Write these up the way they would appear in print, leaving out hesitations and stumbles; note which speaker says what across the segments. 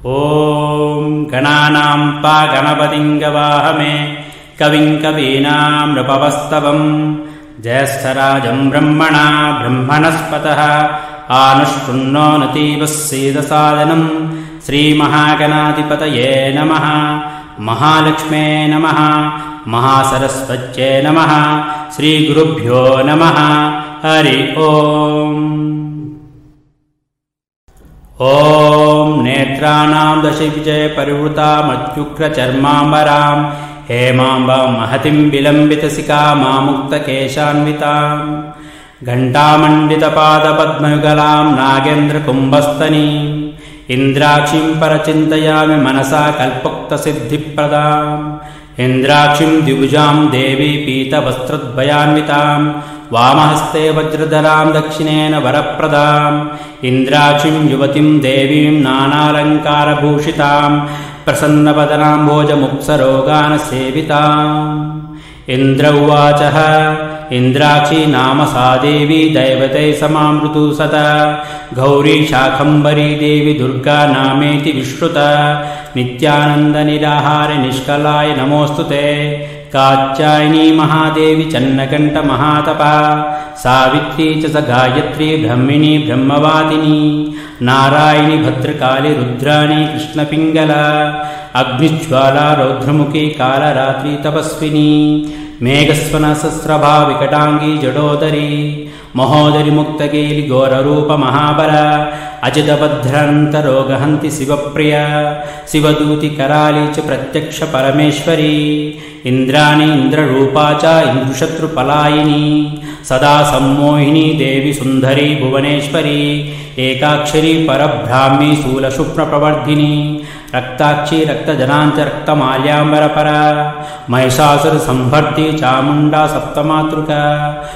Speaker 1: ॐ गणानां त्वा गणपतिं गवाहमे कविं कवीनां नृपवस्तवं ज्येष्ठराजं ब्रह्मणा ब्रह्मणस्पतः आनुष्टुन्नोतिवः सीदसादनं श्रीमहागणाधिपतये नमः। महालक्ष्मे नमः। महासरस्वत्यै नमः। श्रीगुरुभ्यो नमः। हरि ओम्। ॐ नेत्राणां दशविजय परिवृतामत्युग्रचर्माम्बरां हेमाम्बां महतिं विलम्बितसिकामामुक्तकेशान्वितां घण्टामण्डितपादपद्मयुगलां नागेन्द्रकुम्भस्तनीम् इन्द्राक्षीं परचिन्तयामि मनसा कल्पोक्तसिद्धिप्रदाम् इन्द्राक्षीं द्विभुजां देवी पीतवस्त्रद्वयान्वितां वामहस्ते वज्रधरां दक्षिणेन वरप्रदाम् इन्द्राक्षीं युवतीं देवीं नानालङ्कारभूषितां प्रसन्नवदनां भोजमुक्सरोगानसेविताम्। इन्द्र उवाच इन्द्राक्षी नाम सा देवी दैवते समामृतु सदा गौरी शाकम्भरी देवी दुर्गा नामेति विश्रुता नित्यानन्दनिराहारे निष्कलाय नमोऽस्तु ते। कात्यायनी महादेवी चन्नकण्ठ महातपा सावित्री च स गायत्री ब्रह्मिणी ब्रह्मवादिनी नारायणी भद्रकाली रुद्राणी कृष्णपिङ्गला अग्निज्वाला रौद्रमुखी कालरात्रि तपस्विनी मेघस्वनसस्रभा विकटांगी जडोदरी महोदरी मुक्तकेली घोररूप महाबला अजितभद्रान्तरोगहन्ति शिवप्रिया शिवदूति कराली च प्रत्यक्ष परमेश्वरी इंद्राणी इंद्ररूपा च इंद्रशत्रुपलायिनी सदा सम्मोहिनी देवी सुंदरी भुवनेश्वरी एकाक्षरी परब्राह्मी शूलशुभ्रप्रवर्धिनी रक्ताक्षी रक्तजनांच रक्तमाल्याम्बरपरा महिषासुर संभर्ती चामुंडा सप्तमातृका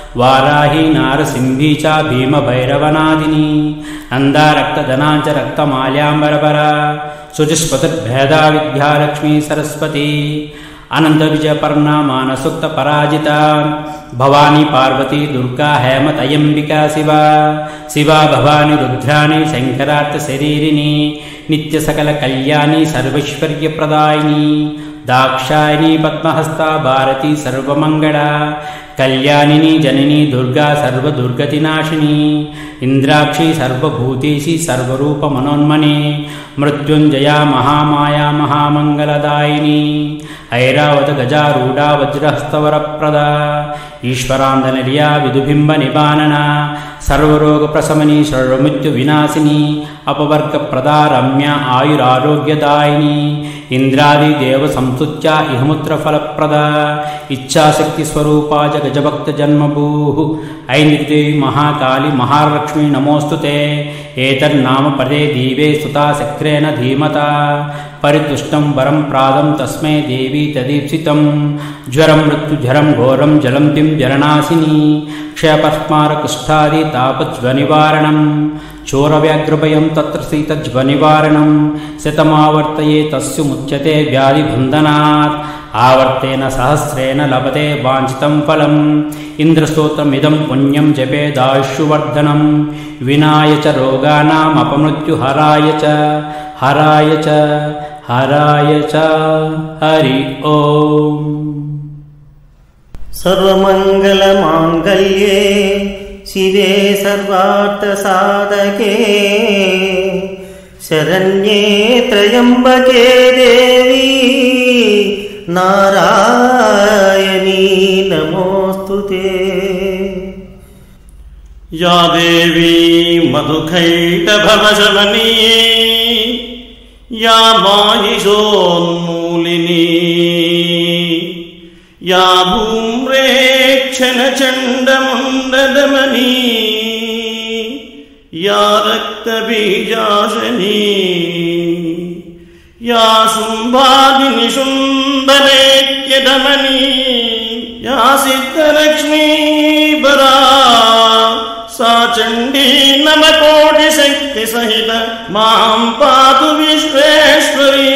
Speaker 1: वाराही नारसिंही च भीमभैरवनादिनी नंदा रक्तजनांच रक्तमाल्याम्बरपरा शुचिस्पतिर्भेदा विद्यालक्ष्मी सरस्वती अनंत विजयपर्णा मानसुक्त पराजिता भवानी पार्वती दुर्गा हेमतयंबिका शिवा शिवा भवानी रुद्राणी शंकरार्थ शरीरिणी नित्य सकल कल्याणी सर्वैश्वर्यप्रदायिनी दाक्षायणी पद्महस्ता भारती सर्वमंगला कल्याणिनी जननी दुर्गा सर्वदुर्गतिनाशिनी इंद्राक्षी सर्वभूतेशी सर्वरूप मनोन्मनी मृत्युंजया महामाया महामंगलदायिनी ऐरावत गजारूढ़ा वज्रहस्तवरप्रदा ईश्वरांदनरिया विदुबिंब निबानना सर्वरोग प्रशमनी सर्वमृत्यु विनाशिनी अपवर्गप्रदा रम्या आयुरारोग्यदायिनी इंद्रादि देव संस्तुत्या इहमुत्र फलप्रदा इच्छाशक्ति स्वरूपा च गजभक्त जन्मभूः ऐन्द्रिदेवी महाकाली महालक्ष्मी नमोस्तुते एतन्नाम पदे दीवे सुता शक्रेण धीमता परितुष्टं वरं प्रादं तस्मै देवी तदीप्सितं ज्वरं मृत्युज्वरं घोरं जलन्तीं जलनाशिनी क्षयपस्मारकुष्ठादि तापज्वनिवारणं चोरव्याघ्रभयं तत्र शीतज्वनिवारणं शतमावर्तये तस्युमुच्यते व्याधिबन्धनात् आवर्तेन सहस्रेण लभते वाञ्छितं फलम् इन्द्रस्तोत्रमिदं पुण्यं जपेदायुष्यवर्धनं विनाय च रोगानाम् अपमृत्युहराय च हराय च हराय च हरि ओम्।
Speaker 2: सर्वमङ्गलमाङ्गल्ये शिवे सर्वार्थसाधके शरण्ये त्र्यम्बके देवी नारायणी नमोस्तुते।
Speaker 3: या देवी मधुकैटभवशमनी या माहिषोन्मूलिनी या धूम्रेक्षणचण्डमुण्डदमनी या रक्तबीजाशनी या शुम्भादिनी शुम्भनेत्यदमनी या सिद्धलक्ष्मी बरा सा चण्डी नवकोटिशक्ति सहित मां पातु विश्वेश्वरी।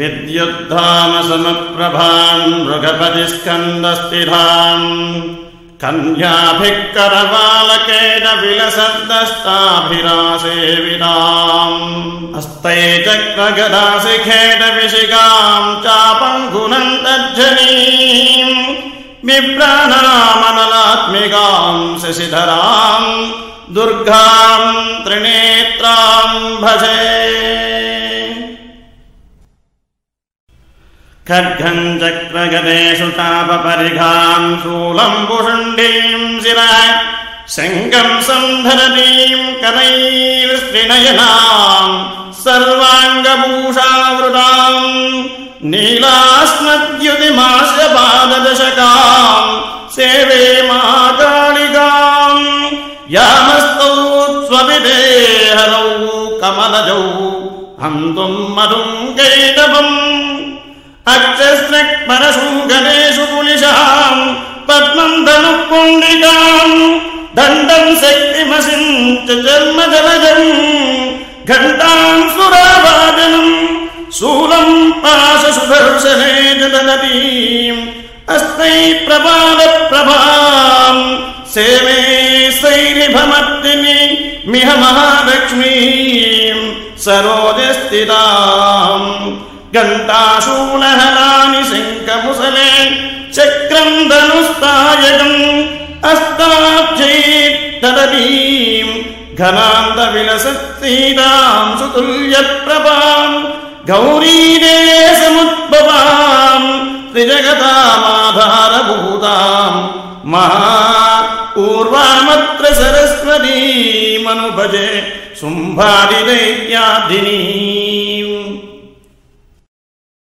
Speaker 3: विद्युद्धाम समप्रभां मृगपतिस्कन्दस्थिरां कन्याभिः करवालकेन विलसद्दस्ताभिरासेविताम् हस्तै चक्रगदाशिखेन विशिखाम् चापङ्गुलं तर्जनीम् विप्राणामनलात्मिकाम् शशिधराम् दुर्गाम् त्रिनेत्राम् भजे खड्गम् चक्रगदेषु चापपरिघाम् शूलम् पुषुण्डीम् शिरः शङ्खम् सन्धरतीम् करैर्स्त्रिनयनाम् सर्वाङ्गभूषावृताम् नीलास्मद्युतिमास्य पाददशकाम् सेवे महाकालिकाम् यामस्तौ स्वपिते हरौ कमलजौ हन्तुम् मधुम् कैटभम् अक्षस्रक्परशूगलेषु पुलिशाम् पद्मम् धनुः पुण्डिकाम् दण्डम् शक्तिमसिम् च जन्मजलजम् घण्टाम् सुरावादनम् शूलम् पाशसुदर्शने च ददतीम् अस्मै प्रभाम् सेवे शैरिभमर्दिनि मिह महालक्ष्मीम् सरोजस्थिताम् घण्टाशूलहलानि शङ्खमुसले चक्रम् धनुस्तायकम् अस्ताब्जैर्ददतीम् घनान्तविलसत्सीताम् सुतुल्यप्रभाम् गौरीदेशमुद्भवाम् त्रिजगतामाधारभूताम् महा ऊर्वामत्र सरस्वतीमनुभजे शुम्भादिदैत्यादिनी